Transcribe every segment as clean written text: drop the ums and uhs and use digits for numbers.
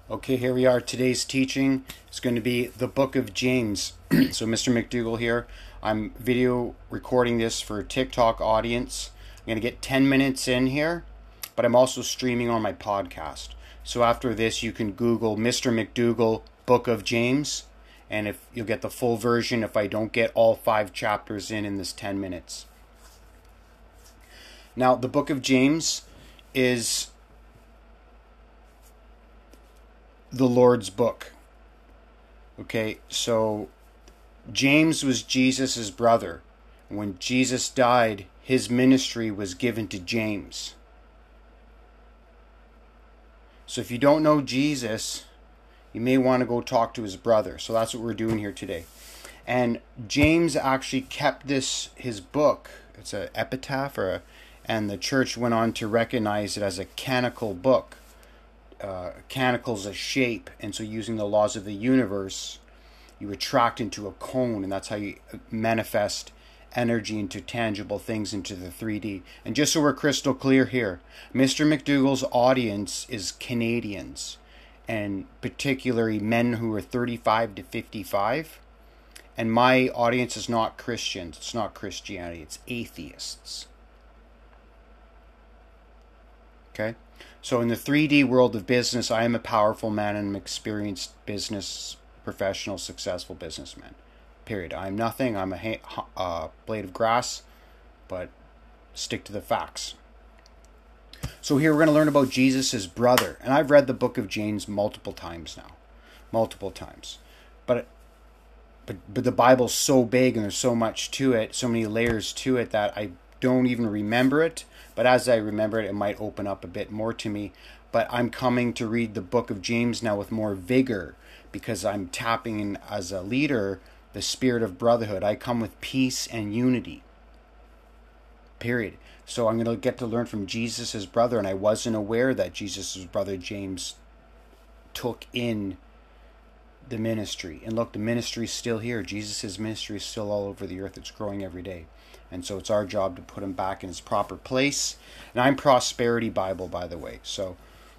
Okay, here we are. Today's teaching is going to be the book of James. So Mr. McDougall here. I'm video recording this for a TikTok audience. I'm going to get 10 minutes in here, but I'm also streaming on my podcast. So after this, you can Google Mr. McDougall Book of James, and if you'll get the full version if I don't get all 5 chapters in this 10 minutes. Now, the book of James is the Lord's book. Okay, so James was Jesus' brother. When Jesus died, his ministry was given to James. So if you don't know Jesus, you may want to go talk to his brother. So that's what we're doing here today. And James actually kept his book. It's an epitaph, and the church went on to recognize it as a canonical book. Canonical's a shape, and so using the laws of the universe, you attract into a cone, and that's how you manifest energy into tangible things, into the 3D. And just so we're crystal clear here, Mr. McDougall's audience is Canadians, and particularly men who are 35 to 55. And my audience is not Christians, it's not Christianity, it's atheists. Okay? So in the 3D world of business, I am a powerful man and an experienced business professional, successful businessman. Period. I'm nothing. I'm a blade of grass, but stick to the facts. So here we're going to learn about Jesus' brother. And I've read the book of James multiple times now. Multiple times. But the Bible's so big and there's so much to it, so many layers to it that I don't even remember it. But as I remember it, it might open up a bit more to me. But I'm coming to read the book of James now with more vigor because I'm tapping in as a leader the spirit of brotherhood. I come with peace and unity. Period. So I'm going to get to learn from Jesus' brother, and I wasn't aware that Jesus' brother James took in the ministry. And look, the ministry is still here. Jesus' ministry is still all over the earth. It's growing every day. And so it's our job to put him back in his proper place. And I'm Prosperity Bible, by the way. So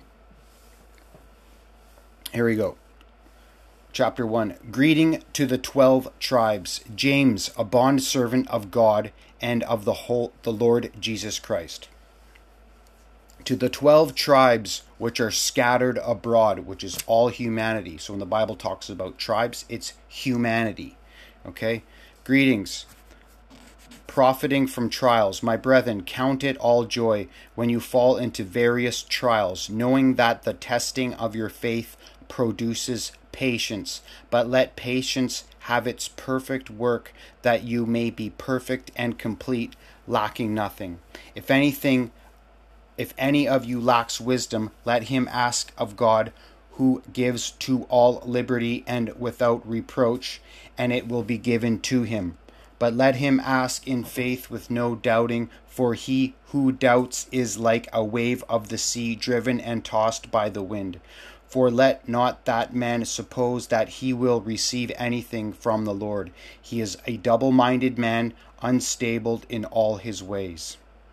here we go. Chapter 1. Greeting to the 12 tribes. James, a bondservant of God and of the Lord Jesus Christ. To the 12 tribes which are scattered abroad, which is all humanity. So when the Bible talks about tribes, it's humanity. Okay? Greetings. Profiting from trials. My brethren, count it all joy when you fall into various trials, knowing that the testing of your faith produces patience. But let patience have its perfect work, that you may be perfect and complete, lacking nothing. If any of you lacks wisdom, let him ask of God, who gives to all liberty and without reproach, and it will be given to him. But let him ask in faith with no doubting, for he who doubts is like a wave of the sea, driven and tossed by the wind. For let not that man suppose that he will receive anything from the Lord. He is a double-minded man, unstable in all his ways.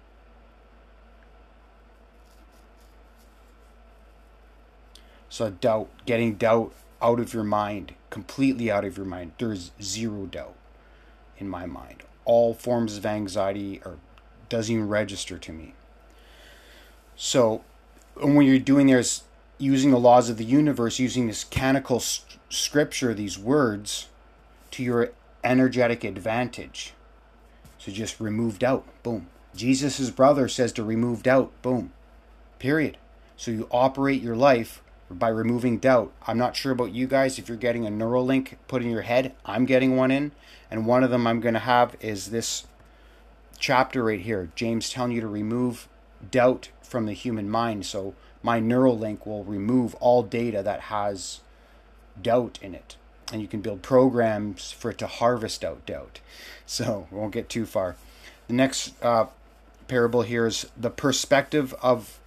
So doubt, getting doubt out of your mind, completely out of your mind. There's zero doubt in my mind. All forms of anxiety doesn't even register to me. So when you're doing this, using the laws of the universe, using this canonical scripture, these words, to your energetic advantage. So just remove doubt. Boom. Jesus' brother says to remove doubt. Boom. Period. So you operate your life by removing doubt. I'm not sure about you guys, if you're getting a Neuralink put in your head. I'm getting one in. And one of them I'm going to have is this chapter right here. James telling you to remove doubt from the human mind. So my Neuralink will remove all data that has doubt in it. And you can build programs for it to harvest out doubt. So we won't get too far. The next parable here is the perspective of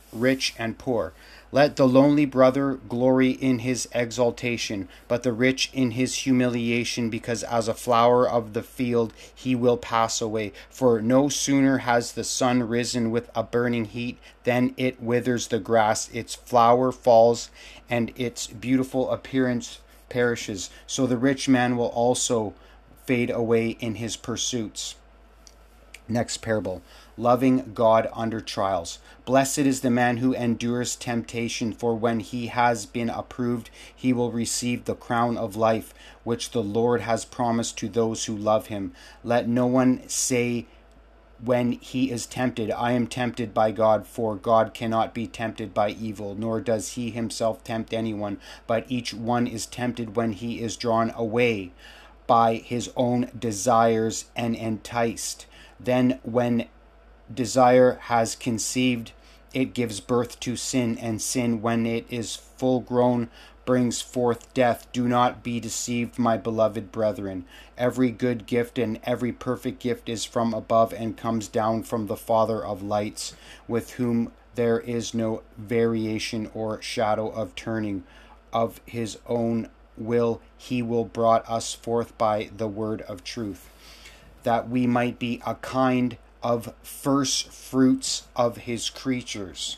rich and poor. Let the lonely brother glory in his exaltation, but the rich in his humiliation, because as a flower of the field he will pass away. For no sooner has the sun risen with a burning heat than it withers the grass, its flower falls, and its beautiful appearance perishes. So the rich man will also fade away in his pursuits. Next parable. Loving God under trials. Blessed is the man who endures temptation, for when he has been approved, he will receive the crown of life, which the Lord has promised to those who love him. Let no one say when he is tempted, I am tempted by God, for God cannot be tempted by evil, nor does he himself tempt anyone, but each one is tempted when he is drawn away by his own desires and enticed. Then when desire has conceived, it gives birth to sin, and sin, when it is full grown, brings forth death. Do not be deceived, my beloved brethren. Every good gift and every perfect gift is from above and comes down from the Father of lights, with whom there is no variation or shadow of turning. Of his own will he will brought us forth by the word of truth, that we might be a kind of first fruits of his creatures.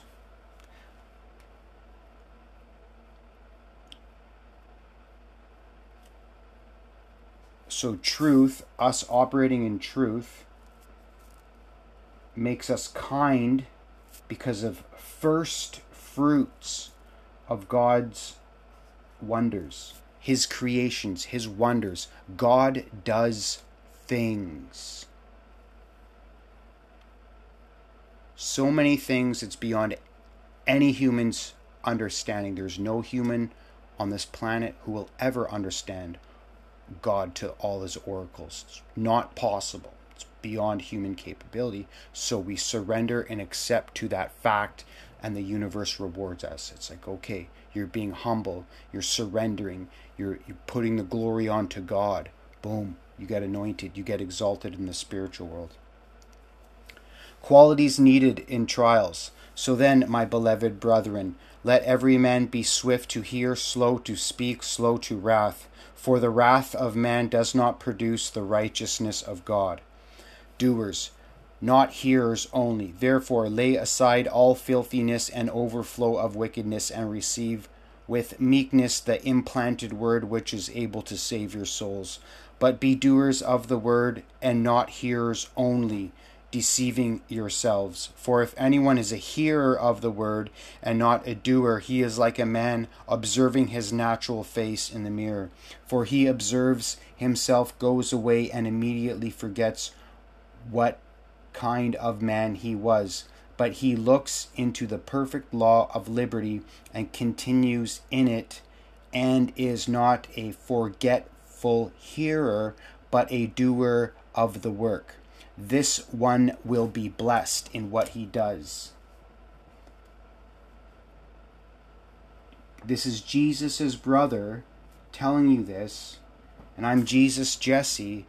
So truth, us operating in truth, makes us kind because of first fruits of God's wonders, his creations, his wonders. God does things. So many things it's beyond any human's understanding. There's no human on this planet who will ever understand God to all his oracles. It's not possible. It's beyond human capability. So we surrender and accept to that fact, and the universe rewards us. It's like, okay, you're being humble, you're surrendering, you're putting the glory onto God. Boom, you get anointed, you get exalted in the spiritual world. Qualities needed in trials. So then, my beloved brethren, let every man be swift to hear, slow to speak, slow to wrath. For the wrath of man does not produce the righteousness of God. Doers, not hearers only. Therefore lay aside all filthiness and overflow of wickedness, and receive with meekness the implanted word, which is able to save your souls. But be doers of the word, and not hearers only, deceiving yourselves. For if anyone is a hearer of the word and not a doer, he is like a man observing his natural face in the mirror. For he observes himself, goes away, and immediately forgets what kind of man he was. But he looks into the perfect law of liberty and continues in it, and is not a forgetful hearer, but a doer of the work. This one will be blessed in what he does. This is Jesus' brother telling you this, and I'm Jesus Jesse.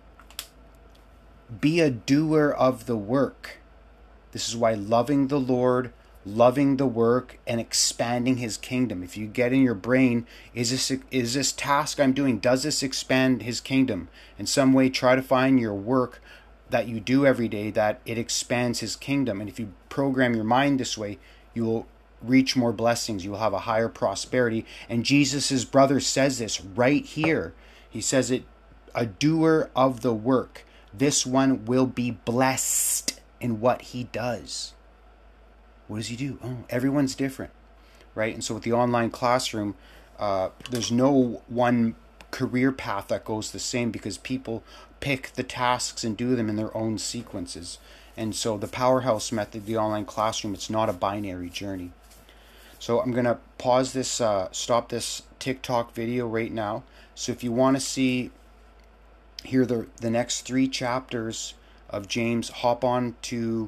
Be a doer of the work. This is why loving the Lord, loving the work, and expanding his kingdom. If you get in your brain, is this task I'm doing, does this expand his kingdom? In some way, try to find your work that you do every day that it expands his kingdom. And if you program your mind this way, you will reach more blessings. You will have a higher prosperity. And Jesus' brother says this right here. He says it, a doer of the work. This one will be blessed in what he does. What does he do? Oh, everyone's different, right? And so with the online classroom, there's no one career path that goes the same, because people pick the tasks and do them in their own sequences. And so the Powerhouse Method, the online classroom, it's not a binary journey. So I'm going to pause this, stop this TikTok video right now. So if you want to hear the next 3 chapters of James, hop on to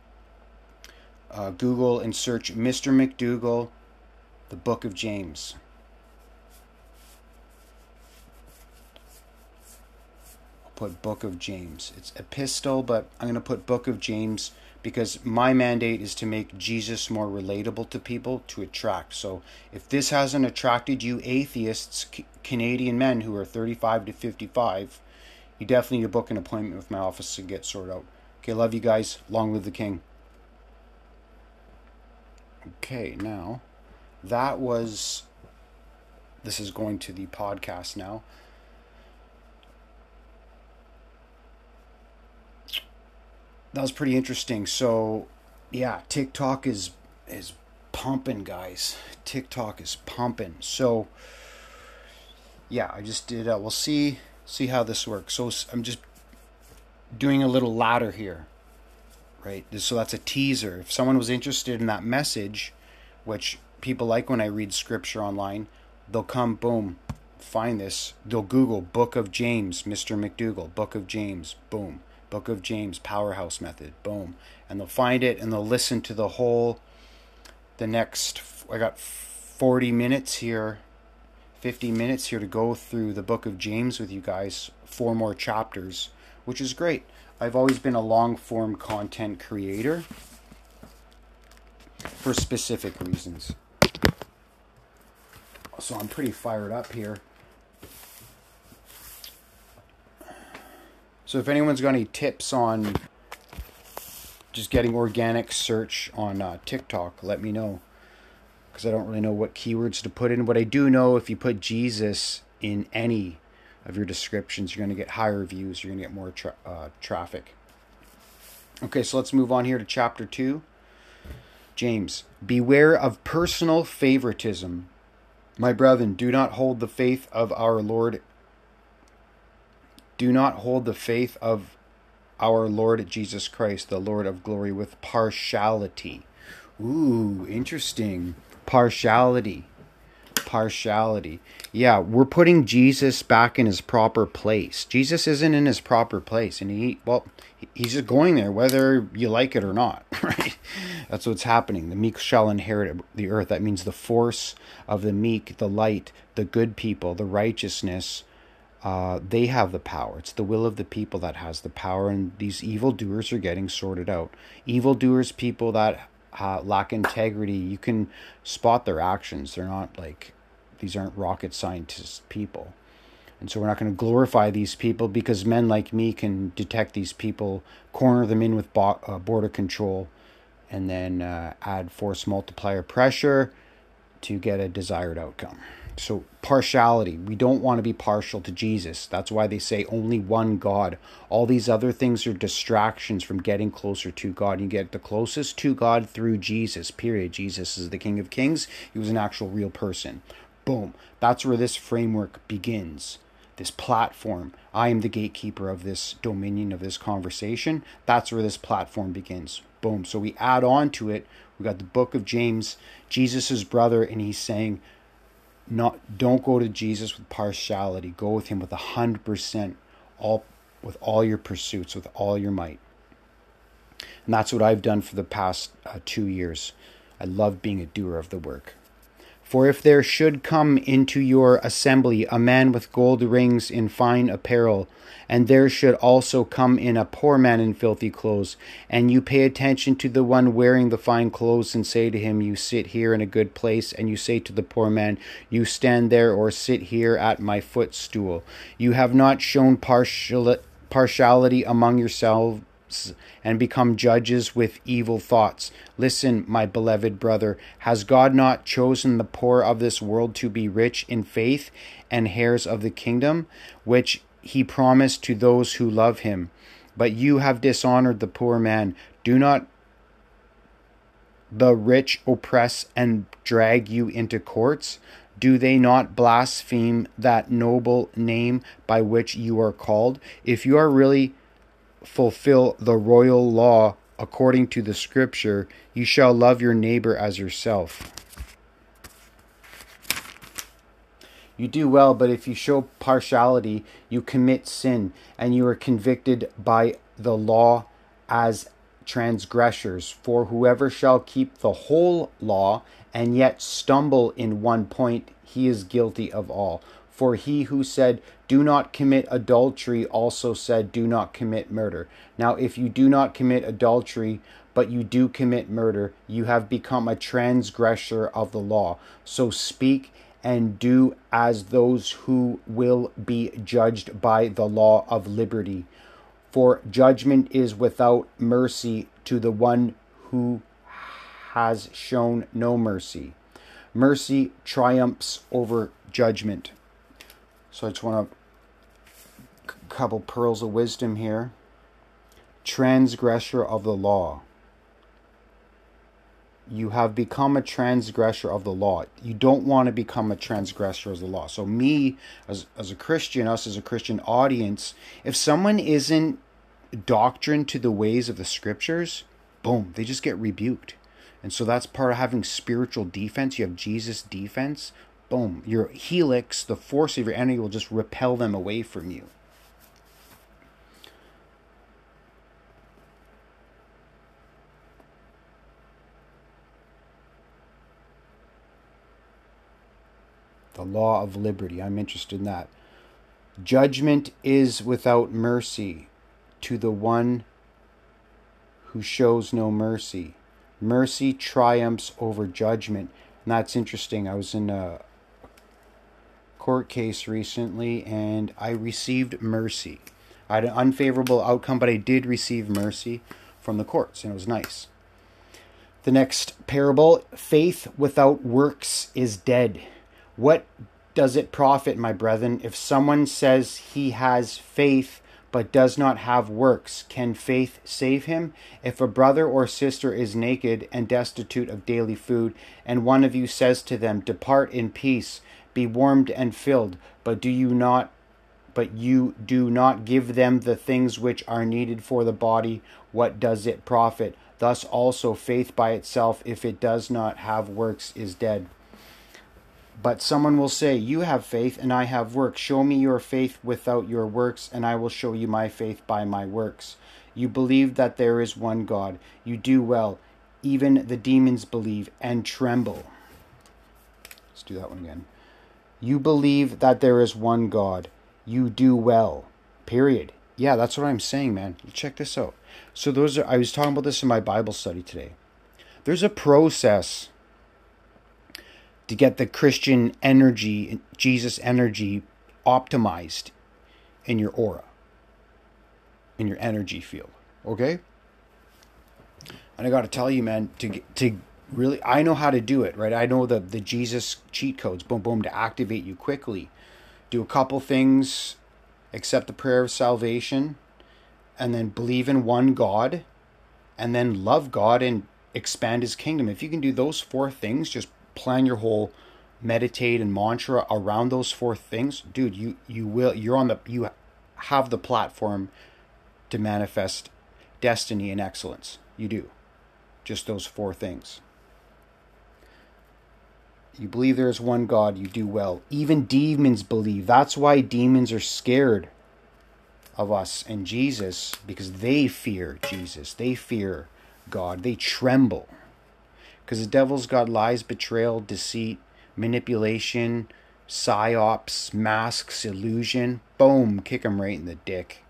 Google and search Mr. McDougall, the Book of James. I'll put Book of James. It's epistle, but I'm going to put Book of James because my mandate is to make Jesus more relatable to people, to attract. So if this hasn't attracted you atheists, Canadian men who are 35 to 55, you definitely need to book an appointment with my office to get sorted out. Okay, love you guys. Long live the king. Okay, now this is going to the podcast now. That was pretty interesting. So, yeah, TikTok is pumping, guys. TikTok is pumping. So, yeah, I just did. We'll see how this works. So I'm just doing a little ladder here, right? So that's a teaser. If someone was interested in that message, which people like when I read scripture online, they'll come, boom, find this. They'll Google Book of James, Mr. McDougall, Book of James, boom. Book of James, Powerhouse Method, boom. And they'll find it and they'll listen to the next, I got 40 minutes here, 50 minutes here to go through the Book of James with you guys, 4 more chapters, which is great. I've always been a long-form content creator for specific reasons. So I'm pretty fired up here. So if anyone's got any tips on just getting organic search on TikTok, let me know. Because I don't really know what keywords to put in. What I do know, if you put Jesus in any of your descriptions, you're going to get higher views. You're going to get more traffic. Okay, so let's move on here to chapter 2. James, beware of personal favoritism. My brethren, do not hold the faith of our Lord Jesus Christ, the Lord of glory, with partiality. Ooh, interesting. Partiality. Yeah, we're putting Jesus back in his proper place. Jesus isn't in his proper place, and he's just going there whether you like it or not, right? That's what's happening. The meek shall inherit the earth. That means the force of the meek, the light, the good people, the righteousness, they have the power. It's the will of the people that has the power, and these evildoers are getting sorted out. Evildoers, people that lack integrity, you can spot their actions. They're not these aren't rocket scientist people. And so we're not going to glorify these people, because men like me can detect these people, corner them in with border control, and then add force multiplier pressure to get a desired outcome. So partiality, we don't want to be partial to Jesus. That's why they say only one God. All these other things are distractions from getting closer to God. You get the closest to God through Jesus, period. Jesus is the King of Kings. He was an actual real person. Boom. That's where this framework begins. This platform. I am the gatekeeper of this dominion, of this conversation. That's where this platform begins. Boom. So we add on to it. We got the Book of James, Jesus' brother, and he's saying, don't go to Jesus with partiality. Go with him with 100%, with all your pursuits, with all your might. And that's what I've done for the past 2 years. I love being a doer of the work. For if there should come into your assembly a man with gold rings in fine apparel, and there should also come in a poor man in filthy clothes, and you pay attention to the one wearing the fine clothes, and say to him, you sit here in a good place, and you say to the poor man, you stand there or sit here at my footstool. You have not shown partiality among yourselves, and become judges with evil thoughts. Listen, my beloved brother, has God not chosen the poor of this world to be rich in faith and heirs of the kingdom, which he promised to those who love him? But you have dishonored the poor man. Do not the rich oppress and drag you into courts? Do they not blaspheme that noble name by which you are called? If you are really fulfill the royal law according to the scripture, you shall love your neighbor as yourself. You do well, but if you show partiality, you commit sin, and you are convicted by the law as transgressors. For whoever shall keep the whole law and yet stumble in one point, he is guilty of all. For he who said, do not commit adultery, also said, do not commit murder. Now, if you do not commit adultery, but you do commit murder, you have become a transgressor of the law. So speak and do as those who will be judged by the law of liberty. For judgment is without mercy to the one who has shown no mercy. Mercy triumphs over judgment. So I just want a couple pearls of wisdom here. Transgressor of the law. You have become a transgressor of the law. You don't want to become a transgressor of the law. So me, as a Christian, us as a Christian audience, if someone isn't doctrined to the ways of the scriptures, boom, they just get rebuked. And so that's part of having spiritual defense. You have Jesus' defense. Boom, your helix, the force of your enemy, will just repel them away from you. The law of liberty. I'm interested in that. Judgment is without mercy to the one who shows no mercy. Mercy triumphs over judgment. And that's interesting. I was in a court case recently and I received mercy. I had an unfavorable outcome, but I did receive mercy from the courts, and it was nice. The next parable, faith without works is dead. What does it profit, my brethren, if someone says he has faith but does not have works? Can faith save him? If a brother or sister is naked and destitute of daily food, and one of you says to them, "Depart in peace, be warmed and filled," but you do not give them the things which are needed for the body, what does it profit? Thus also faith by itself, if it does not have works, is dead. But someone will say, "You have faith and I have works. Show me your faith without your works, and I will show you my faith by my works. You believe that there is one God. You do well. Even the demons believe and tremble." Let's do that one again. You believe that there is one God. You do well. Period. Yeah, that's what I'm saying, man. Check this out. So I was talking about this in my Bible study today. There's a process to get the Christian energy, Jesus energy, optimized in your aura, in your energy field. Okay? And I got to tell you, man, to really, I know how to do it, right? I know the Jesus cheat codes, boom, boom, to activate you quickly. Do a couple things, accept the prayer of salvation, and then believe in one God, and then love God and expand his kingdom. If you can do those four things, just plan your whole meditate and mantra around those four things, dude, you have the platform to manifest destiny and excellence. You do. Just those four things. You believe there is one God, you do well. Even demons believe. That's why demons are scared of us and Jesus, because they fear Jesus. They fear God. They tremble. Because the devil's got lies, betrayal, deceit, manipulation, psyops, masks, illusion. Boom, kick him right in the dick.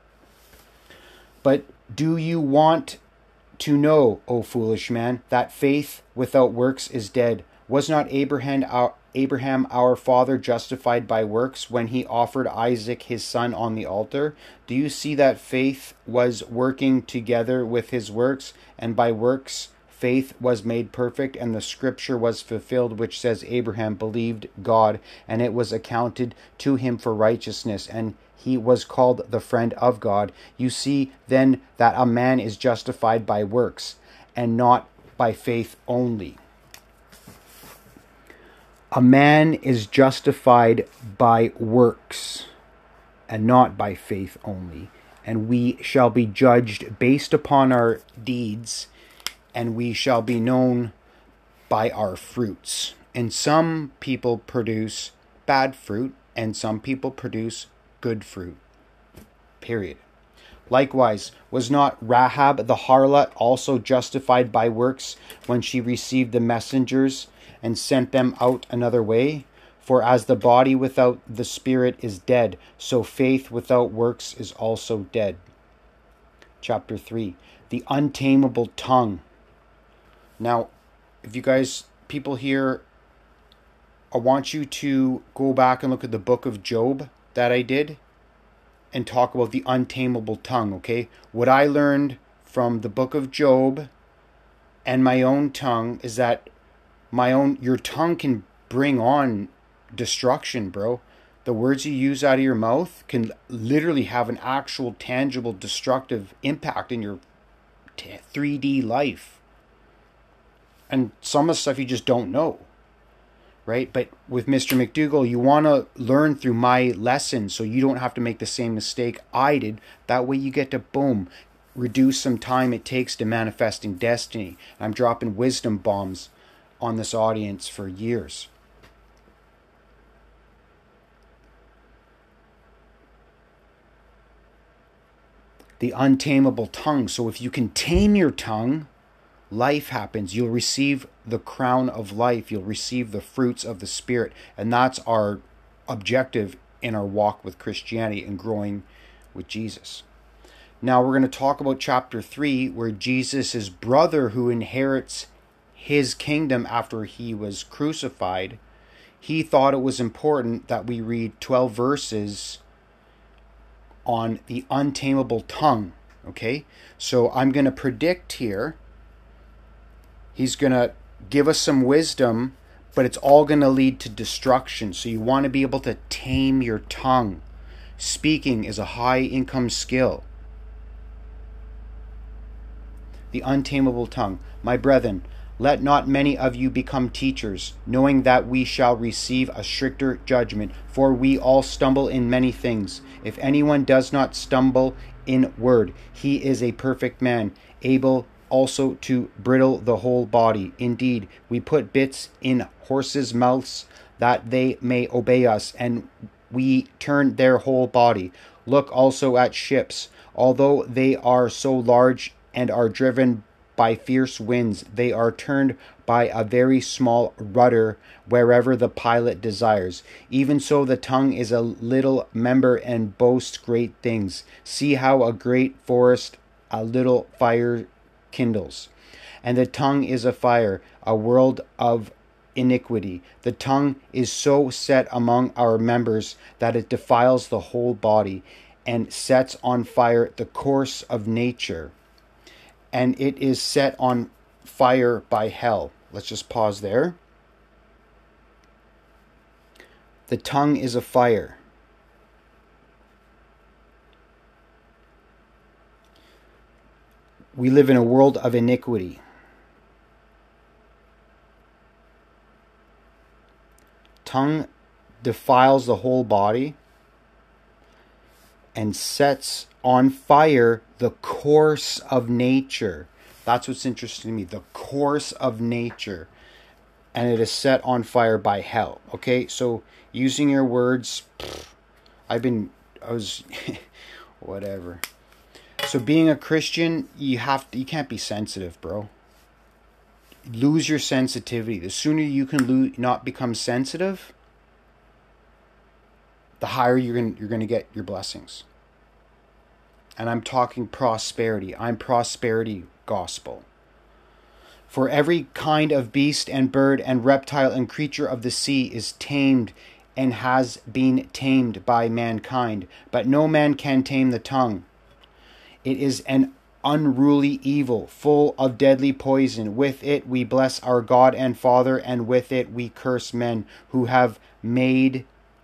But do you want to know, O foolish man, that faith without works is dead? Was not Abraham our father justified by works when he offered Isaac his son on the altar? Do you see that faith was working together with his works, and by works faith was made perfect, and the scripture was fulfilled, which says, Abraham believed God, and it was accounted to him for righteousness, and he was called the friend of God. You see then that a man is justified by works, and not by faith only. A man is justified by works, and not by faith only. And we shall be judged based upon our deeds, and we shall be known by our fruits. And some people produce bad fruit, and some people produce good fruit. Period. Likewise, was not Rahab the harlot also justified by works when she received the messengers and sent them out another way? For as the body without the spirit is dead, so faith without works is also dead. Chapter 3. The untamable tongue. Now, if you guys, people here, I want you to go back and look at the book of Job that I did and talk about the untamable tongue, okay? What I learned from the book of Job and my own tongue is that your tongue can bring on destruction, bro. The words you use out of your mouth can literally have an actual tangible destructive impact in your 3D life. And some of the stuff you just don't know, right? But with Mr. McDougall, you want to learn through my lessons so you don't have to make the same mistake I did. That way you get to, boom, reduce some time it takes to manifesting destiny. I'm dropping wisdom bombs on this audience for years. The untamable tongue. So if you can tame your tongue, life happens. You'll receive the crown of life. You'll receive the fruits of the Spirit. And that's our objective in our walk with Christianity and growing with Jesus. Now we're going to talk about chapter 3, where Jesus' brother, who inherits his kingdom after he was crucified, he thought it was important that we read 12 verses on the untamable tongue. Okay, so I'm going to predict here. He's going to give us some wisdom, but it's all going to lead to destruction. So you want to be able to tame your tongue. Speaking is a high income skill. The untamable tongue. My brethren, let not many of you become teachers, knowing that we shall receive a stricter judgment. For we all stumble in many things. If anyone does not stumble in word, he is a perfect man, able also to bridle the whole body. Indeed, we put bits in horses' mouths that they may obey us, and we turn their whole body. Look also at ships. Although they are so large and are driven by fierce winds, they are turned by a very small rudder wherever the pilot desires. Even so, the tongue is a little member and boasts great things. See how a great forest a little fire kindles. And the tongue is a fire, a world of iniquity. The tongue is so set among our members that it defiles the whole body and sets on fire the course of nature. And it is set on fire by hell. Let's just pause there. The tongue is a fire. We live in a world of iniquity. Tongue defiles the whole body and sets on fire the course of nature. That's what's interesting to me. The course of nature. And it is set on fire by hell. Okay, so using your words, whatever. So being a Christian, you can't be sensitive, bro. Lose your sensitivity. The sooner you can not become sensitive, the higher you're going to get your blessings. And I'm talking prosperity. I'm prosperity gospel. For every kind of beast and bird and reptile and creature of the sea is tamed and has been tamed by mankind, but no man can tame the tongue. It is an unruly evil, full of deadly poison. With it we bless our God and Father, and with it we curse men who have been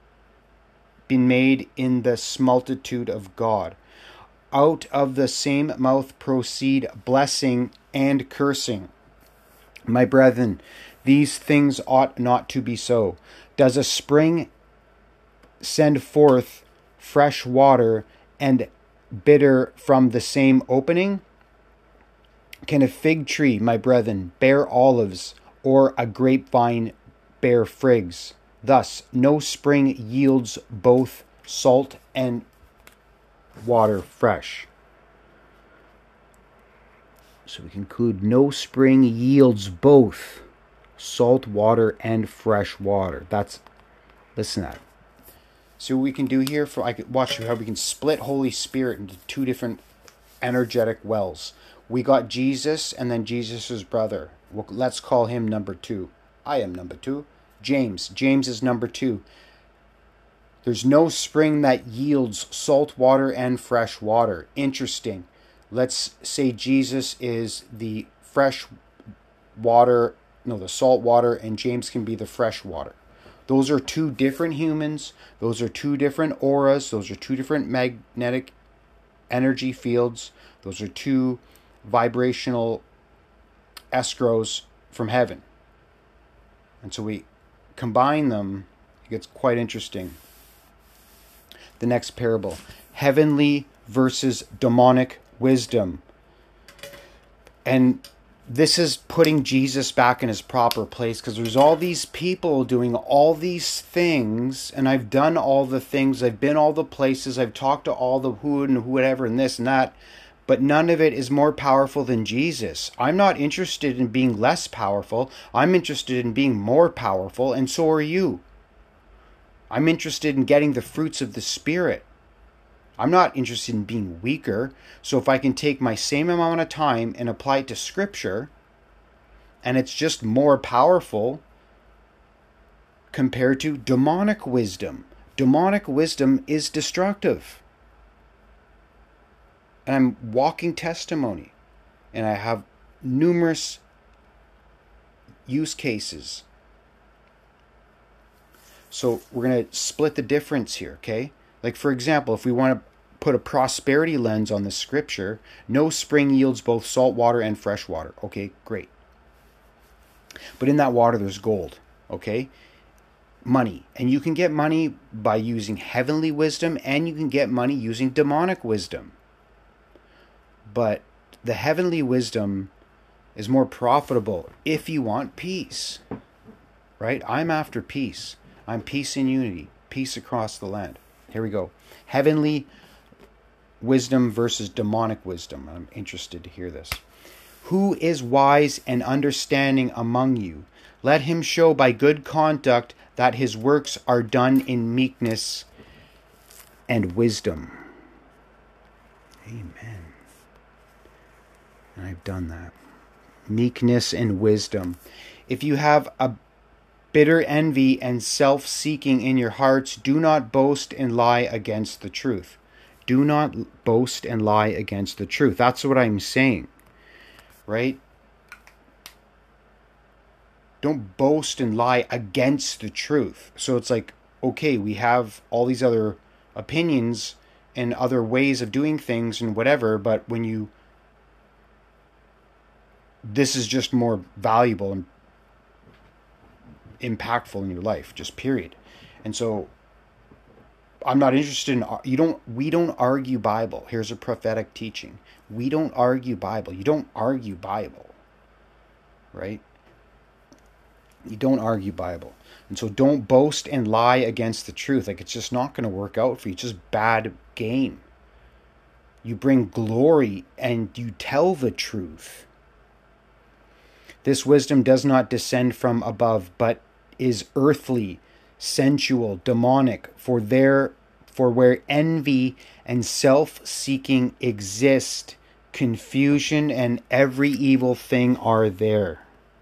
made in the multitude of God. Out of the same mouth proceed blessing and cursing. My brethren, these things ought not to be so. Does a spring send forth fresh water and bitter from the same opening? Can a fig tree, my brethren, bear olives, or a grapevine bear figs? Thus, no spring yields both salt and water fresh. So we conclude, no spring yields both salt water and fresh water. Listen to that. So what we can do here, I could watch how we can split Holy Spirit into two different energetic wells. We got Jesus and then Jesus's brother. Well, let's call him number 2. I am number 2. James. James is number 2. There's no spring that yields salt water and fresh water. Interesting. Let's say Jesus is the fresh water, no, the salt water, and James can be the fresh water. Those are 2 different humans. Those are 2 different auras. Those are 2 different magnetic energy fields. Those are 2 vibrational escrows from heaven. And so we combine them. It gets quite interesting. The next parable. Heavenly versus demonic wisdom. And this is putting Jesus back in his proper place, because there's all these people doing all these things, and I've done all the things, I've been all the places, I've talked to all the who and whatever and this and that, but none of it is more powerful than Jesus. I'm not interested in being less powerful. I'm interested in being more powerful, and so are you. I'm interested in getting the fruits of the Spirit. I'm not interested in being weaker. So if I can take my same amount of time and apply it to Scripture, and it's just more powerful compared to demonic wisdom. Demonic wisdom is destructive. And I'm walking testimony. And I have numerous use cases. So we're going to split the difference here, okay? Like, for example, if we want to put a prosperity lens on the Scripture, no spring yields both salt water and fresh water. Okay, great. But in that water, there's gold, okay? Money. And you can get money by using heavenly wisdom, and you can get money using demonic wisdom. But the heavenly wisdom is more profitable if you want peace, right? I'm after peace. I'm peace and unity, peace across the land. Here we go. Heavenly wisdom versus demonic wisdom. I'm interested to hear this. Who is wise and understanding among you? Let him show by good conduct that his works are done in meekness and wisdom. Amen. And I've done that. Meekness and wisdom. If you have a bitter envy and self-seeking in your hearts, do not boast and lie against the truth. Do not boast and lie against the truth. That's what I'm saying, right? Don't boast and lie against the truth. So it's like, okay, we have all these other opinions and other ways of doing things and whatever, but when this is just more valuable and impactful in your life, just period. And so I'm not interested in, we don't argue Bible. Here's a prophetic teaching. We don't argue Bible. You don't argue Bible, right? You don't argue Bible. And so don't boast and lie against the truth. Like, it's just not going to work out for you. It's just bad game. You bring glory and you tell the truth. This wisdom does not descend from above, but is earthly, sensual, demonic. For where envy and self-seeking exist, confusion and every evil thing are there.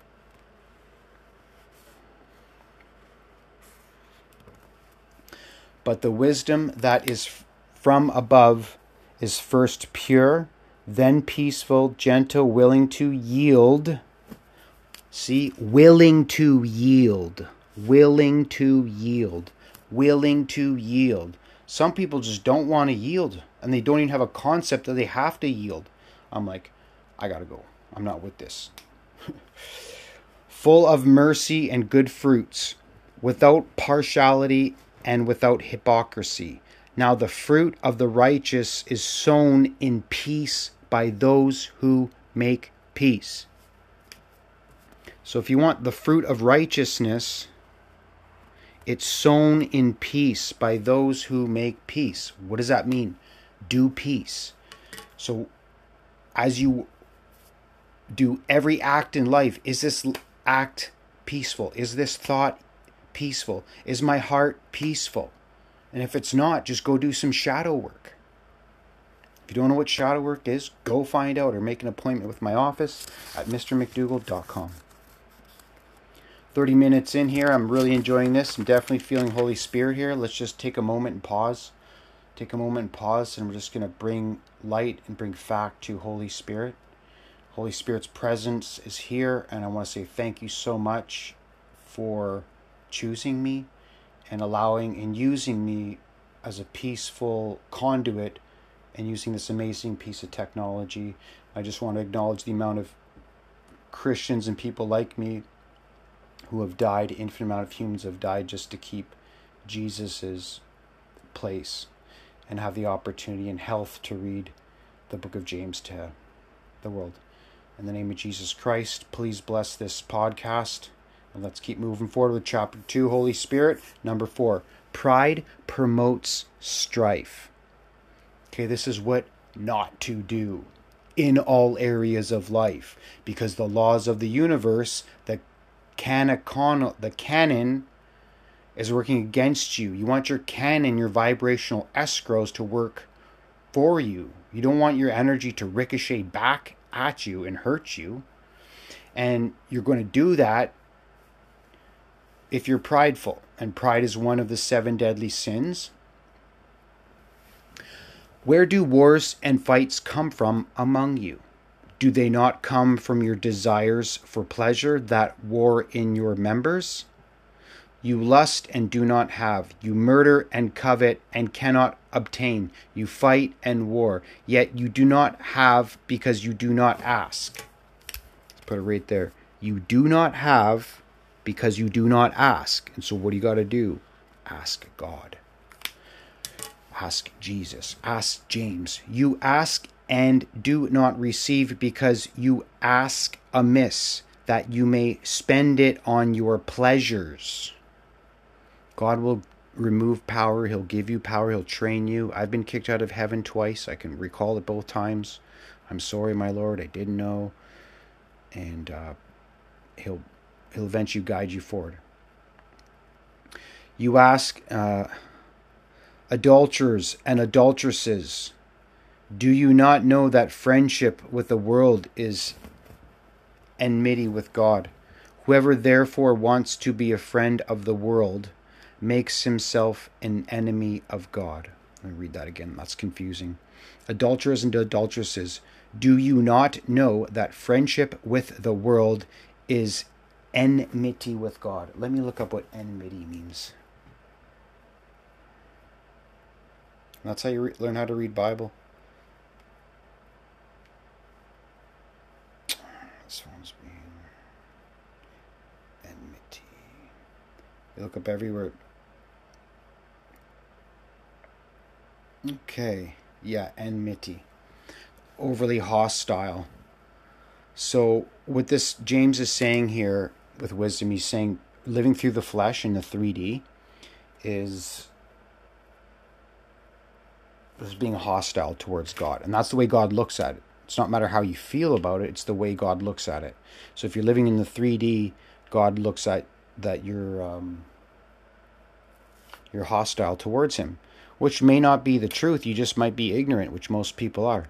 But the wisdom that is from above is first pure, then peaceful, gentle, willing to yield. See, willing to yield. Willing to yield. Willing to yield. Some people just don't want to yield, and they don't even have a concept that they have to yield. I'm like, I gotta go. I'm not with this. Full of mercy and good fruits, without partiality and without hypocrisy. Now the fruit of the righteous is sown in peace by those who make peace. So if you want the fruit of righteousness, it's sown in peace by those who make peace. What does that mean? Do peace. So as you do every act in life, is this act peaceful? Is this thought peaceful? Is my heart peaceful? And if it's not, just go do some shadow work. If you don't know what shadow work is, go find out or make an appointment with my office at mrmcdougall.com. 30 minutes in here. I'm really enjoying this. I'm definitely feeling Holy Spirit here. Let's just take a moment and pause. Take a moment and pause, and we're just going to bring light and bring fact to Holy Spirit. Holy Spirit's presence is here, and I want to say thank you so much for choosing me and allowing and using me as a peaceful conduit and using this amazing piece of technology. I just want to acknowledge the amount of Christians and people like me who have died, infinite amount of humans have died just to keep Jesus's place and have the opportunity and health to read the book of James to the world. In the name of Jesus Christ, please bless this podcast. And let's keep moving forward with chapter 2, Holy Spirit. Number 4, pride promotes strife. Okay, this is what not to do in all areas of life, because the laws of the universe, the canon is working against you. You want your canon, your vibrational escrows to work for you. You don't want your energy to ricochet back at you and hurt you. And you're going to do that if you're prideful. And pride is one of the 7 deadly sins. Where do wars and fights come from among you? Do they not come from your desires for pleasure that war in your members? You lust and do not have. You murder and covet and cannot obtain. You fight and war. Yet you do not have because you do not ask. Let's put it right there. You do not have because you do not ask. And so what do you got to do? Ask God. Ask Jesus. Ask James. You ask and do not receive because you ask amiss, that you may spend it on your pleasures. God will remove power. He'll give you power. He'll train you. I've been kicked out of heaven twice. I can recall it both times. I'm sorry, my Lord. I didn't know. And he'll eventually guide you forward. You ask adulterers and adulteresses, do you not know that friendship with the world is enmity with God? Whoever therefore wants to be a friend of the world makes himself an enemy of God. Let me read that again. That's confusing. Adulterers and adulteresses, do you not know that friendship with the world is enmity with God? Let me look up what enmity means. That's how you learn how to read Bible. This one's being enmity. You look up every word. Okay, yeah, enmity. Overly hostile. So what this James is saying here with wisdom, he's saying living through the flesh in the 3D is being hostile towards God. And that's the way God looks at it. It's not matter how you feel about it, it's the way God looks at it. So if you're living in the 3D, God looks at that you're hostile towards him, which may not be the truth. You just might be ignorant, which most people are.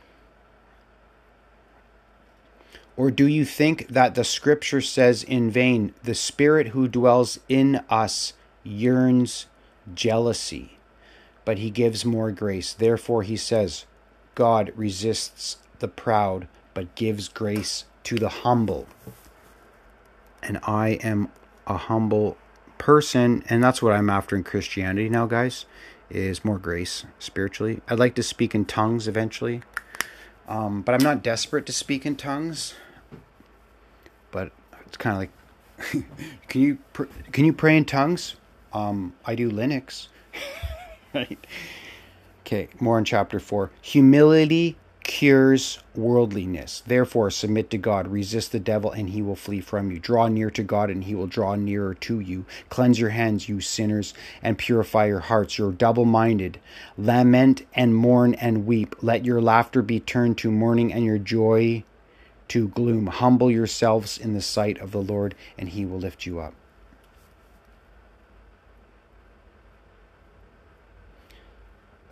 Or do you think that the scripture says in vain, the Spirit who dwells in us yearns jealousy, but he gives more grace? Therefore he says, God resists the proud, but gives grace to the humble. And I am a humble person, and that's what I'm after in Christianity now, guys, is more grace spiritually. I'd like to speak in tongues eventually, but I'm not desperate to speak in tongues. But it's kind of like, can you pray in tongues? I do Linux. Right? Okay, more in chapter 4. Humility cures worldliness. Therefore, submit to God. Resist the devil, and he will flee from you. Draw near to God, and he will draw nearer to you. Cleanse your hands, you sinners, and purify your hearts. You're double-minded. Lament and mourn and weep. Let your laughter be turned to mourning, and your joy to gloom. Humble yourselves in the sight of the Lord, and he will lift you up.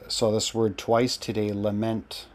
saw this word twice today, lament.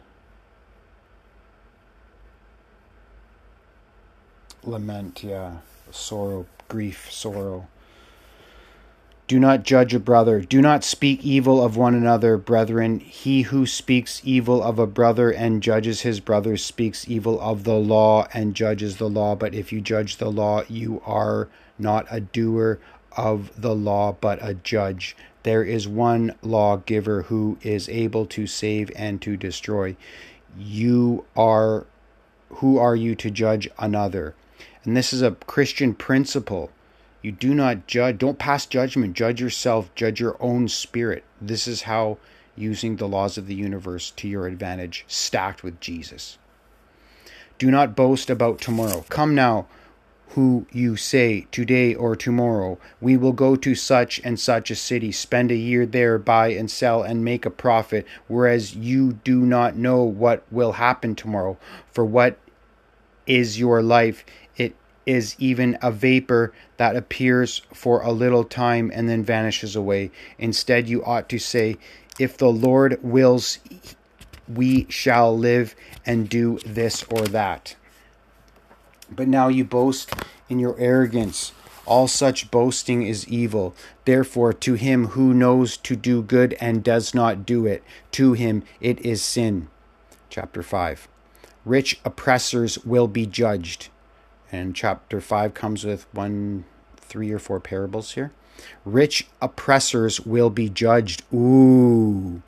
Lament, yeah. Sorrow, grief, sorrow. Do not judge a brother. Do not speak evil of one another, brethren. He who speaks evil of a brother and judges his brother speaks evil of the law and judges the law. But if you judge the law, you are not a doer of the law, but a judge. There is one lawgiver who is able to save and to destroy. Who are you to judge another? And this is a Christian principle. You do not judge. Don't pass judgment. Judge yourself. Judge your own spirit. This is how using the laws of the universe to your advantage, stacked with Jesus. Do not boast about tomorrow. Come now, who you say, today or tomorrow, we will go to such and such a city, spend a year there, buy and sell, and make a profit, whereas you do not know what will happen tomorrow. For what is your life? It is even a vapor that appears for a little time and then vanishes away. Instead, you ought to say, if the Lord wills, we shall live and do this or that. But now you boast in your arrogance. All such boasting is evil. Therefore, to him who knows to do good and does not do it, to him it is sin. Chapter 5. Rich oppressors will be judged. And chapter 5 comes with 3 or 4 parables here. Rich oppressors will be judged. Ooh.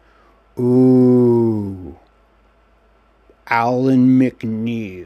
Alan McNeil.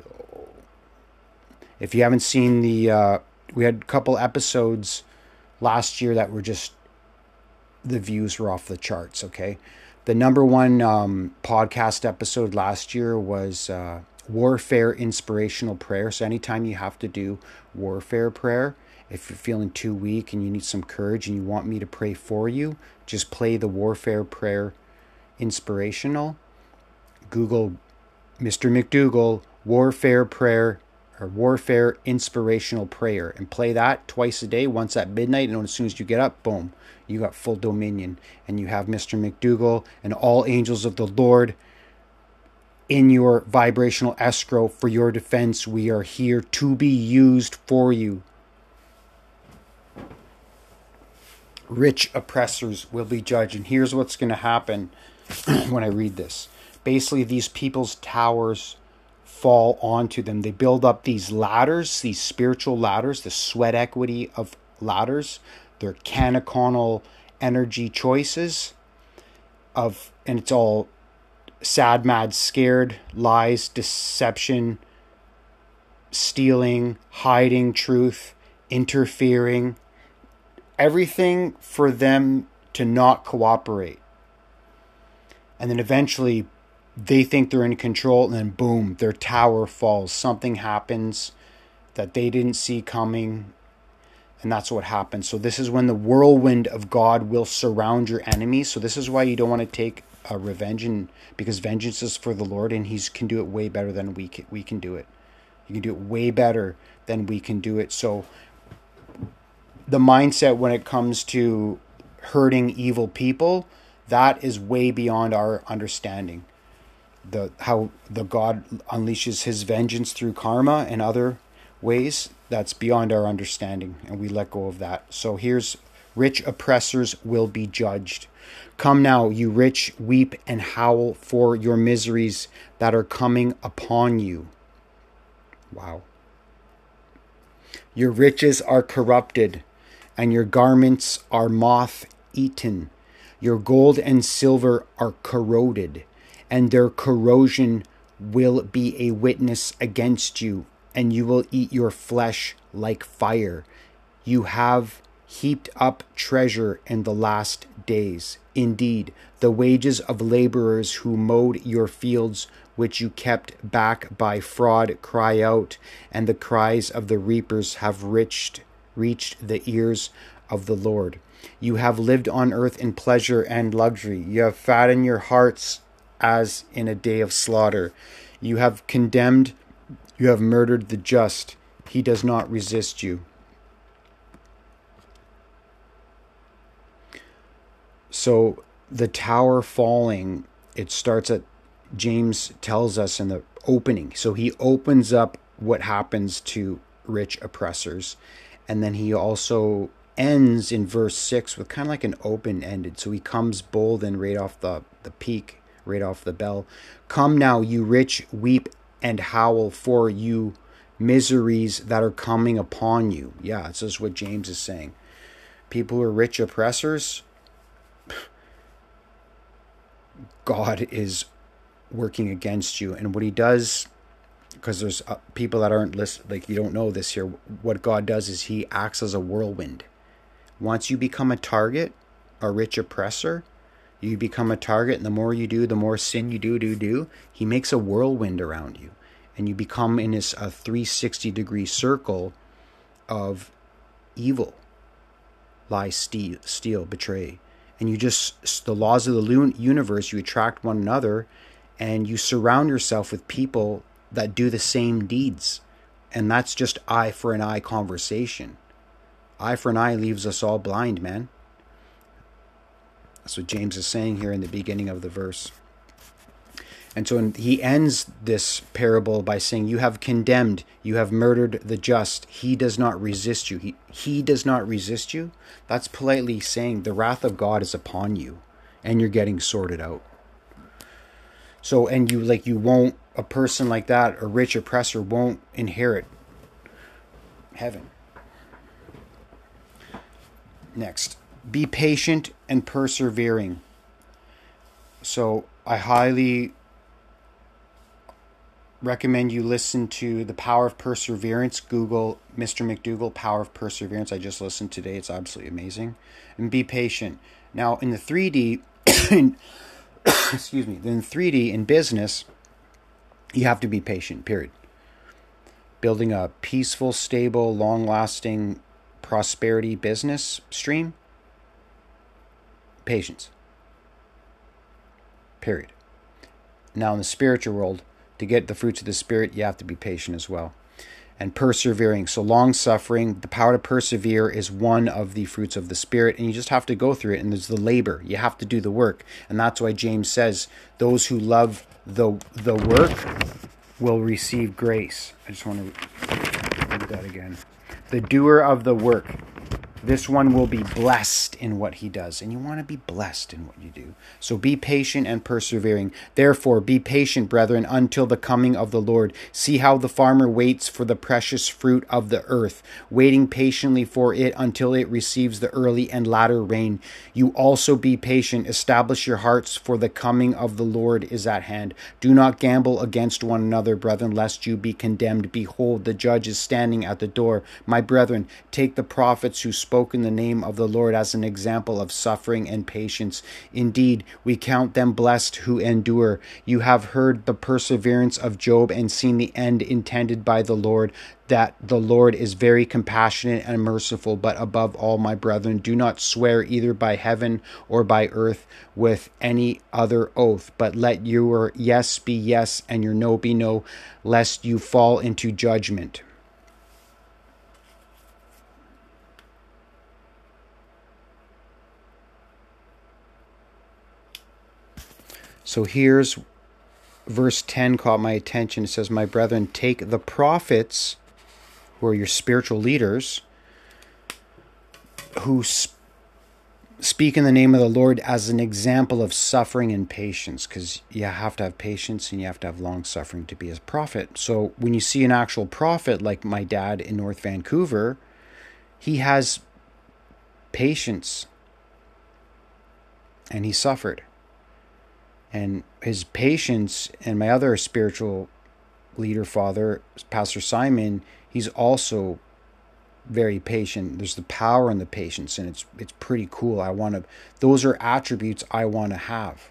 If you haven't seen we had a couple episodes last year that were just, the views were off the charts, okay? The number one podcast episode last year was warfare inspirational prayer. So anytime you have to do warfare prayer, if you're feeling too weak and you need some courage and you want me to pray for you, just play the warfare prayer inspirational. Google Mr. McDougall warfare prayer or warfare inspirational prayer and play that twice a day, once at midnight, and as soon as you get up, boom, you got full dominion, and you have Mr. McDougall and all angels of the Lord in your vibrational escrow for your defense. We are here to be used for you. Rich oppressors will be judged. And here's what's going to happen when I read this. Basically, these people's towers fall onto them. They build up these ladders, these spiritual ladders, the sweat equity of ladders. They're caniconal energy choices and it's all sad, mad, scared, lies, deception, stealing, hiding truth, interfering, everything for them to not cooperate. And then eventually they think they're in control, and then boom, their tower falls. Something happens that they didn't see coming, and that's what happens. So this is when the whirlwind of God will surround your enemies. So this is why you don't want to take revenge, because vengeance is for the Lord, and He can do it way better than we can do it. You can do it way better than we can do it. So the mindset when it comes to hurting evil people, that is way beyond our understanding. How the God unleashes His vengeance through karma and other ways, that's beyond our understanding, and we let go of that. So here's: rich oppressors will be judged. Come now, you rich, weep and howl for your miseries that are coming upon you. Wow. Your riches are corrupted, and your garments are moth-eaten. Your gold and silver are corroded, and their corrosion will be a witness against you, and you will eat your flesh like fire. You have heaped up treasure in the last days. Indeed, the wages of laborers who mowed your fields, which you kept back by fraud, cry out, and the cries of the reapers have reached the ears of the Lord. You have lived on earth in pleasure and luxury. You have fattened your hearts as in a day of slaughter. You have condemned, you have murdered the just. He does not resist you. So the tower falling, it starts at, James tells us in the opening. So he opens up what happens to rich oppressors. And then he also ends in verse 6 with kind of like an open-ended. So he comes bold and right off the peak, right off the bell. Come now, you rich, weep and howl for you miseries that are coming upon you. Yeah, this is what James is saying. People who are rich oppressors, God is working against you. And what he does, because there's people that aren't listening, like you don't know this here, what God does is he acts as a whirlwind. Once you become a target, a rich oppressor, you become a target, and the more you do, the more sin you do, he makes a whirlwind around you. And you become in this 360-degree circle of evil, lie, steal, betray. And you just, the laws of the universe, you attract one another, and you surround yourself with people that do the same deeds. And that's just eye for an eye conversation. Eye for an eye leaves us all blind, man. That's what James is saying here in the beginning of the verse. And so he ends this parable by saying, you have condemned, you have murdered the just. He does not resist you. He does not resist you. That's politely saying the wrath of God is upon you and you're getting sorted out. So, and you won't, a person like that, a rich oppressor, won't inherit heaven. Next, be patient and persevering. So I highly recommend you listen to The Power of Perseverance. Google Mr. McDougall, Power of Perseverance. I just listened today. It's absolutely amazing. And be patient. Now, in the 3D, excuse me, in 3D, in business, you have to be patient, period. Building a peaceful, stable, long-lasting prosperity business stream, patience. Period. Now, in the spiritual world, to get the fruits of the Spirit, you have to be patient as well. And persevering. So long-suffering, the power to persevere is one of the fruits of the Spirit, and you just have to go through it, and there's the labor. You have to do the work. And that's why James says, those who love the work will receive grace. I just want to read that again. The doer of the work, this one will be blessed in what he does. And you want to be blessed in what you do. So be patient and persevering. Therefore, be patient, brethren, until the coming of the Lord. See how the farmer waits for the precious fruit of the earth, waiting patiently for it until it receives the early and latter rain. You also be patient. Establish your hearts, for the coming of the Lord is at hand. Do not gamble against one another, brethren, lest you be condemned. Behold, the judge is standing at the door. My brethren, take the prophets who spoke in the name of the Lord as an example of suffering and patience. Indeed, we count them blessed who endure. You have heard the perseverance of Job and seen the end intended by the Lord, that the Lord is very compassionate and merciful. But above all, my brethren, do not swear either by heaven or by earth with any other oath, but let your yes be yes and your no be no, lest you fall into judgment. So here's verse 10 caught my attention. It says, my brethren, take the prophets, who are your spiritual leaders, who speak in the name of the Lord as an example of suffering and patience, because you have to have patience and you have to have long suffering to be a prophet. So when you see an actual prophet like my dad in North Vancouver, he has patience and he suffered. And his patience, and my other spiritual leader father, Pastor Simon, he's also very patient. There's the power in the patience, and it's pretty cool. Those are attributes I want to have.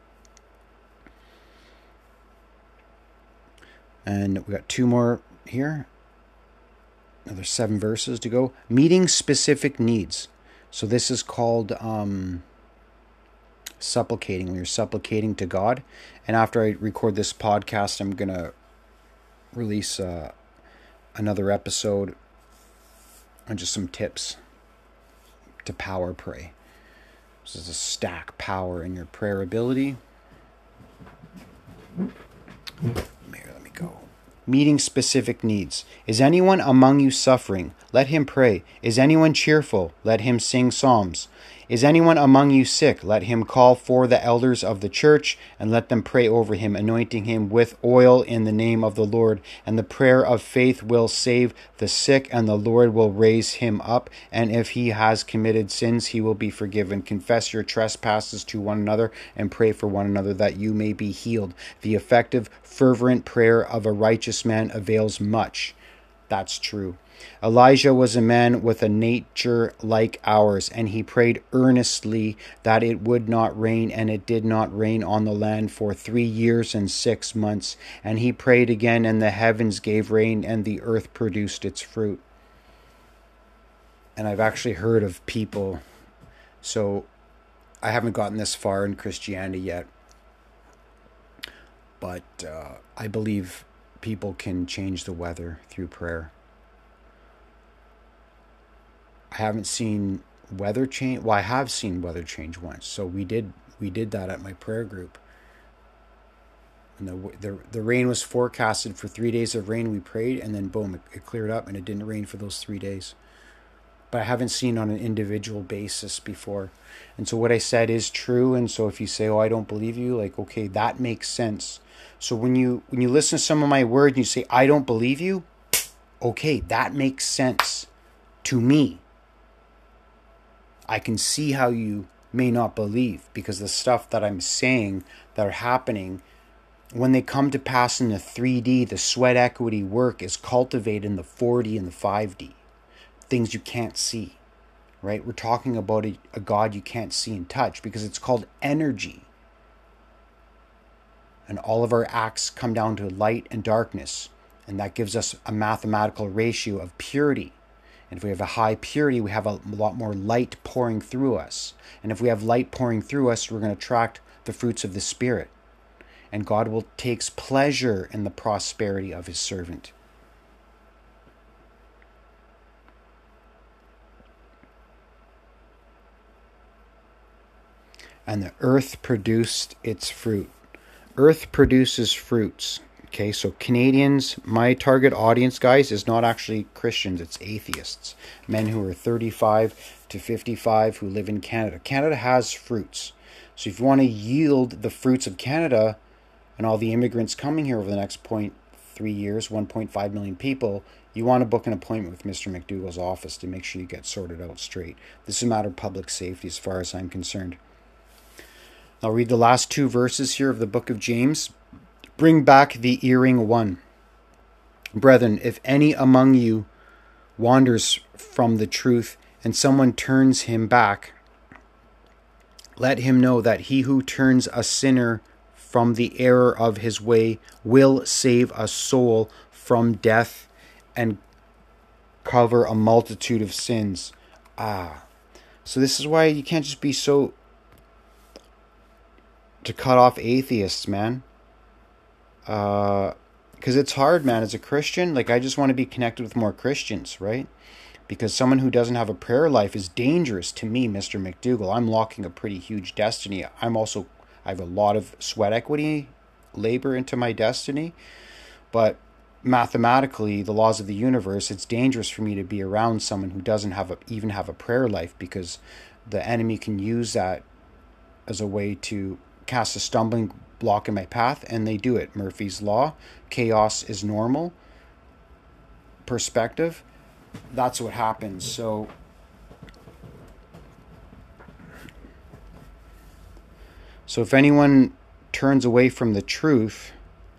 And we got 2 more here. Another 7 verses to go. Meeting specific needs. So this is called supplicating, when you're supplicating to God. And after I record this podcast, I'm going to release another episode on just some tips to power pray. This is to stack power in your prayer ability. Here, let me go. Meeting specific needs. Is anyone among you suffering? Let him pray. Is anyone cheerful? Let him sing psalms. Is anyone among you sick? Let him call for the elders of the church, and let them pray over him, anointing him with oil in the name of the Lord. And the prayer of faith will save the sick, and the Lord will raise him up. And if he has committed sins, he will be forgiven. Confess your trespasses to one another, and pray for one another, that you may be healed. The effective, fervent prayer of a righteous man avails much. That's true. Elijah was a man with a nature like ours, and he prayed earnestly that it would not rain, and it did not rain on the land for 3 years and 6 months. And he prayed again, and the heavens gave rain, and the earth produced its fruit. And I've actually heard of people, so I haven't gotten this far in Christianity yet, but I believe people can change the weather through prayer. I haven't seen weather change. Well, I have seen weather change once. So we did that at my prayer group. And the rain was forecasted for 3 days of rain. We prayed, and then boom, it cleared up, and it didn't rain for those 3 days. But I haven't seen on an individual basis before. And so what I said is true. And so if you say, "Oh, I don't believe you," like, okay, that makes sense. So when you listen to some of my words and you say, "I don't believe you," okay, that makes sense to me. I can see how you may not believe, because the stuff that I'm saying that are happening, when they come to pass in the 3D, the sweat equity work is cultivated in the 4D and the 5D. Things you can't see, right? We're talking about a God you can't see and touch, because it's called energy. And all of our acts come down to light and darkness. And that gives us a mathematical ratio of purity. And if we have a high purity, we have a lot more light pouring through us. And if we have light pouring through us, we're going to attract the fruits of the Spirit. And God takes pleasure in the prosperity of his servant. And the earth produced its fruit. Earth produces fruits. Okay, so Canadians, my target audience, guys, is not actually Christians, it's atheists. Men who are 35 to 55 who live in Canada. Canada has fruits. So if you want to yield the fruits of Canada and all the immigrants coming here over the next 0.3 years, 1.5 million people, you want to book an appointment with Mr. McDougall's office to make sure you get sorted out straight. This is a matter of public safety as far as I'm concerned. I'll read the last 2 verses here of the book of James. Bring back the erring one. Brethren, if any among you wanders from the truth, and someone turns him back, let him know that he who turns a sinner from the error of his way will save a soul from death and cover a multitude of sins. So this is why you can't just be so to cut off atheists, man. Because it's hard, man, as a Christian. Like, I just want to be connected with more Christians, right? Because someone who doesn't have a prayer life is dangerous to me, Mr. McDougall. I'm locking a pretty huge destiny. I have a lot of sweat equity, labor into my destiny. But mathematically, the laws of the universe, it's dangerous for me to be around someone who doesn't even have a prayer life, because the enemy can use that as a way to cast a stumbling block in my path, and they do it. Murphy's Law, chaos is normal perspective. That's what happens. So if anyone turns away from the truth,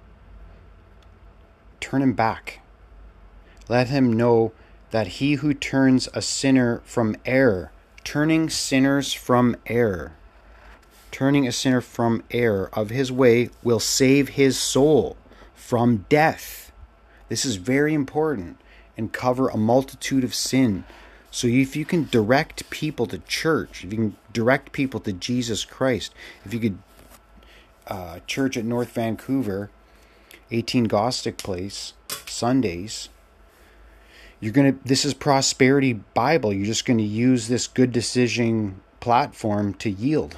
turn him back. Let him know that he who turns a sinner from error, turning a sinner from error of his way, will save his soul from death. This is very important. And cover a multitude of sin. So if you can direct people to church, if you can direct people to Jesus Christ, if you could church at North Vancouver, 18 Gostick Place, Sundays, this is prosperity Bible. You're just going to use this good decision platform to yield.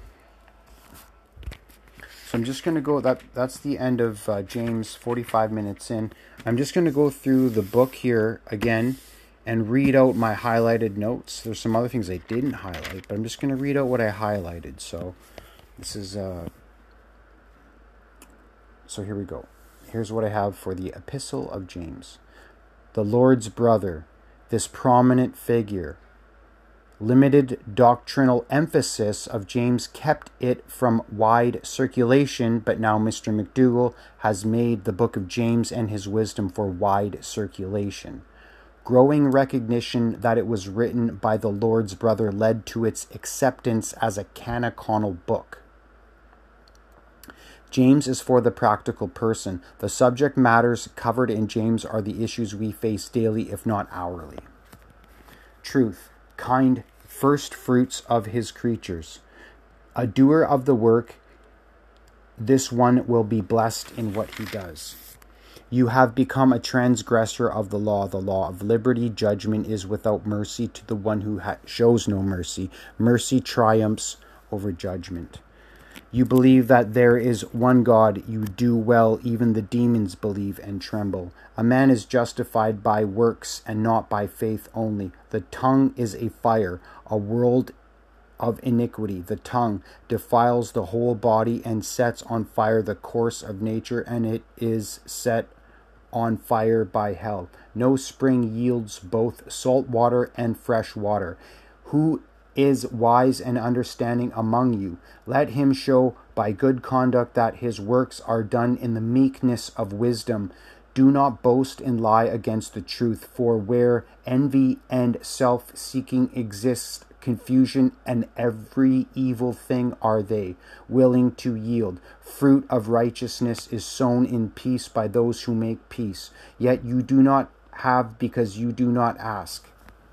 So I'm just going to go, that's the end of James, 45 minutes in. I'm just going to go through the book here again and read out my highlighted notes. There's some other things I didn't highlight, but I'm just going to read out what I highlighted. So this is, so here we go. Here's what I have for the Epistle of James. The Lord's brother, this prominent figure. Limited doctrinal emphasis of James kept it from wide circulation, but now Mr. McDougall has made the book of James and his wisdom for wide circulation. Growing recognition that it was written by the Lord's brother led to its acceptance as a canonical book. James is for the practical person. The subject matters covered in James are the issues we face daily, if not hourly. Truth. Kind first fruits of his creatures. A doer of the work, this one will be blessed in what he does. You have become a transgressor of the law of liberty. Judgment is without mercy to the one who shows no mercy. Mercy triumphs over judgment. You believe that there is one God. You do well. Even the demons believe and tremble. A man is justified by works and not by faith only. The tongue is a fire, a world of iniquity. The tongue defiles the whole body and sets on fire the course of nature, and it is set on fire by hell. No spring yields both salt water and fresh water. Who is wise and understanding among you? Let him show by good conduct that his works are done in the meekness of wisdom. Do not boast and lie against the truth, for where envy and self-seeking exist, confusion and every evil thing are they, willing to yield. Fruit of righteousness is sown in peace by those who make peace. Yet you do not have because you do not ask.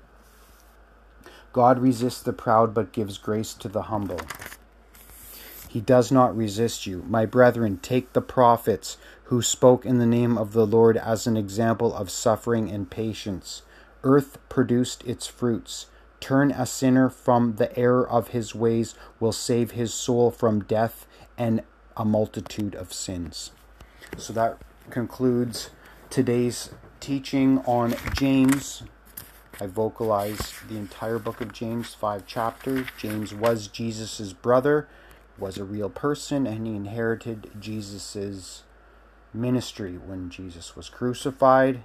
God resists the proud but gives grace to the humble. He does not resist you. My brethren, take the prophets who spoke in the name of the Lord as an example of suffering and patience. Earth produced its fruits. Turn a sinner from the error of his ways will save his soul from death and a multitude of sins. So that concludes today's teaching on James. I vocalized the entire book of James, 5 chapters. James was Jesus' brother, was a real person, and he inherited Jesus' ministry when Jesus was crucified.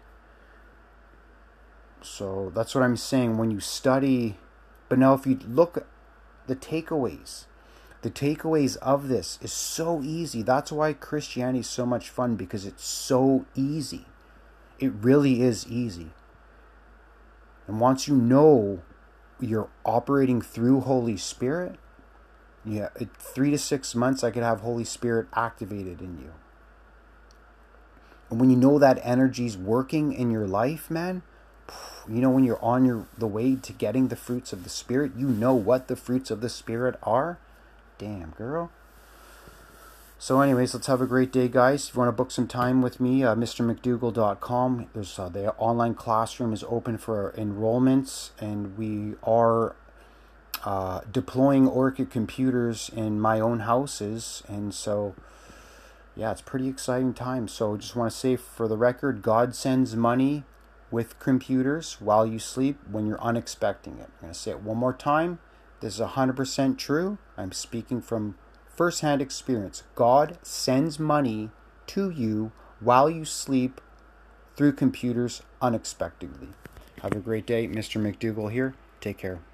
So that's what I'm saying. When you study, but now if you look at the takeaways of this is so easy. That's why Christianity is so much fun, because it's so easy. It really is easy. And once you know you're operating through Holy Spirit, 3 to 6 months I could have Holy Spirit activated in you. And when you know that energy's working in your life, man, when you're on the way to getting the fruits of the Spirit, you know what the fruits of the Spirit are. Damn, girl. So anyways, let's have a great day, guys. If you want to book some time with me, mrmcdougall.com. There's the online classroom is open for enrollments, and we are deploying Orchid computers in my own houses. And so, yeah, it's pretty exciting time. So just want to say for the record, God sends money with computers while you sleep when you're unexpecting it. I'm going to say it one more time. This is 100% true. I'm speaking from first-hand experience. God sends money to you while you sleep through computers unexpectedly. Have a great day. Mr. McDougall here. Take care.